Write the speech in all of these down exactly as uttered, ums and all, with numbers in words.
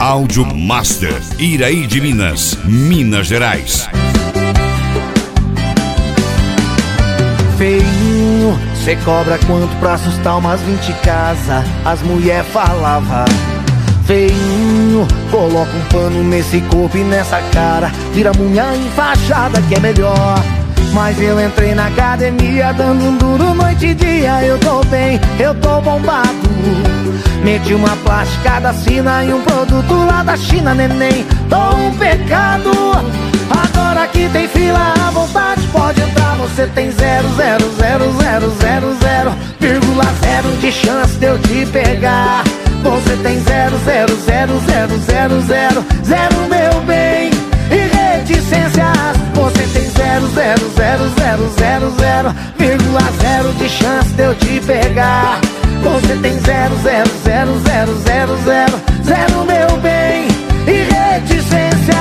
Áudio Master, Iraí de Minas, Minas Gerais. Feinho, cê cobra quanto pra assustar umas vinte casas? As mulher falava. Feinho, coloca um pano nesse corpo e nessa cara, vira múmia enfaixada que é melhor. Mas eu entrei na academia dando um duro noite e dia. Eu tô bem, eu tô bombado. Meti uma plasticada fina e um produto lá da China, neném, tô um pecado. Agora que tem fila à vontade, pode entrar. Você tem zero, zero, zero, zero, zero, zero, vírgula zero de chance de eu te pegar. Você tem zero, zero, zero, zero, zero, zero, zero, meu bem, e reticências. Você tem zero, zero, zero, zero, zero, zero, vírgula zero de chance de eu te pegar. Você tem zero, zero, zero, zero, zero, zero, zero, meu bem, e reticências.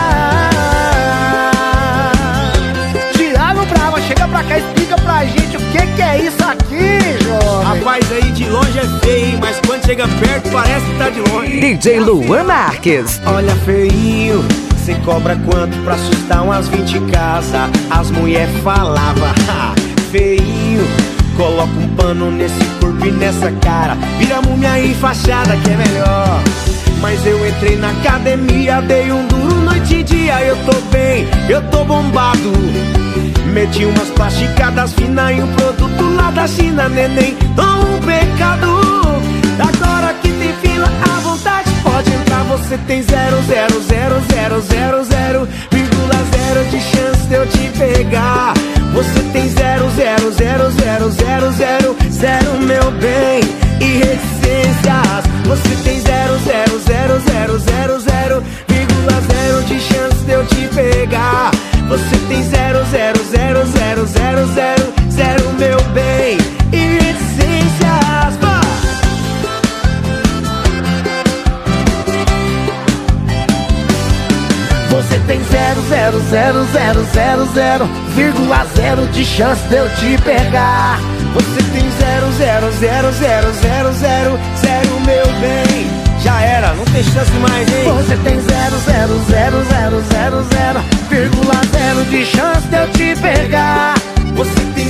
Thiago Brava, chega pra cá e explica pra gente o que que é isso aqui, jovem. Rapaz, aí de longe é feio, mas quando chega perto parece que tá de longe. D J Luan Marques. Olha, feinho, cê cobra quanto pra assustar umas vinte casas? As mulher falava. Ha, feinho, coloca um pano nesse corpo e nessa cara, vira múmia enfaixada que é melhor. Mas eu entrei na academia, dei um duro noite e dia. Eu tô bem, eu tô bombado. Meti umas plasticadas finas e um produto lá da China, neném, tô um pecado. Agora que tem fila à vontade, pode entrar. Você tem zero, zero, zero, zero, zero, zero, vírgula zero de chance de eu te pegar. Você tem zero, zero, zero, zero, zero, zero, zero, meu bem, e reticências. Você tem zero, zero, zero, zero, zero, zero, vírgula zero de chance de eu te pegar. Você tem zero, zero, zero, zero, zero, zero, zero, meu bem, e reticências. Bah! Você tem zero, zero, zero, zero, zero, zero, vírgula zero de chance de eu te pegar. Você tem zero, zero, zero, zero, zero, zero, zero, meu bem, já era, não tem chance mais, hein? Você tem zero, zero, zero, zero, zero, zero, vírgula zero de chance de eu te pegar. Você tem